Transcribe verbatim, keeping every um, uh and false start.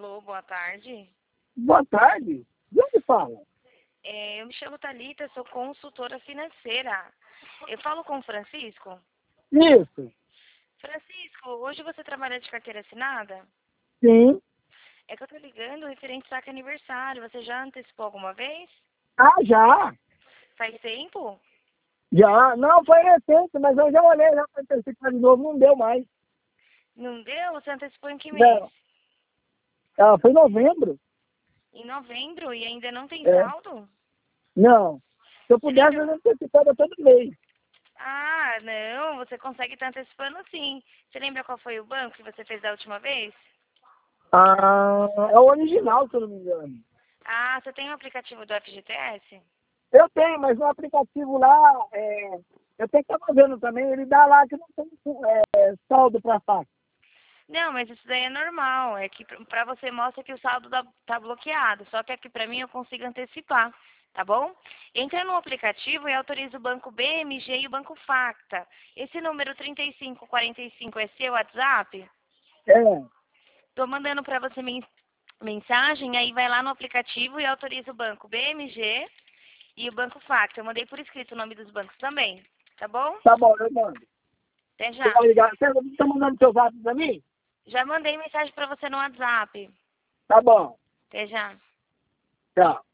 Alô, boa tarde. Boa tarde. De onde fala? É, eu me chamo Thalita, sou consultora financeira. Eu falo com o Francisco. Isso. Francisco, hoje você trabalha de carteira assinada? Sim. É que eu tô ligando referente ao saque aniversário. Você já antecipou alguma vez? Ah, já. Faz tempo? Já. Não, foi recente, mas eu já olhei já para antecipar de novo, não deu mais. Não deu? Você antecipou em que mês? Não. Ah, foi em novembro. Em novembro e ainda não tem É. saldo? Não. Se eu Você pudesse, lembra? eu antecipava todo mês. Ah, não, você consegue estar antecipando sim. Você lembra qual foi o banco que você fez da última vez? Ah, é o original, se eu não me engano. Ah, você tem o aplicativo do F G T S? Eu tenho, mas no aplicativo lá, é, eu tenho que estar fazendo também, ele dá lá que não tem é, saldo para saque. Não, mas isso daí é normal. É que pra pra você mostra que o saldo da- tá bloqueado. Só que aqui pra mim eu consigo antecipar, tá bom? Entra no aplicativo e autoriza o banco B M G e o banco Facta. Esse número trinta e cinco quarenta e cinco é seu WhatsApp? É, Tô mandando pra você men- mensagem, aí vai lá no aplicativo e autoriza o banco B M G e o banco Facta. Eu mandei por escrito o nome dos bancos também, tá bom? tá bom, eu mando. Até Você já. vai ligar, você está mandando seu zap para mim? Já mandei mensagem pra você no WhatsApp. Tá bom, Até já. tchau.